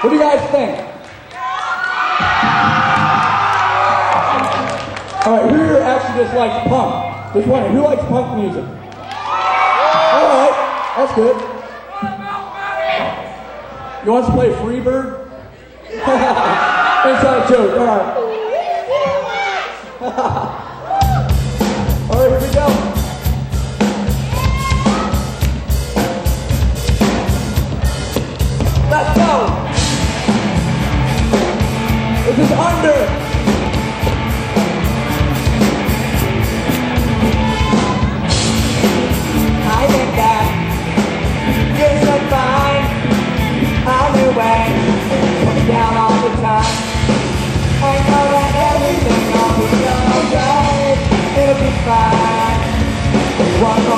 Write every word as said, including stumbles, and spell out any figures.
What do you guys think? Alright, who here actually just likes punk? Just wondering, who likes punk music? Alright, that's good. You want us to play Freebird? Inside joke, alright. Alright, here we go. Let's go! This is Under! I think that you're so fine on your way, come down all the time. I know that everything will be okay, it'll be fine. One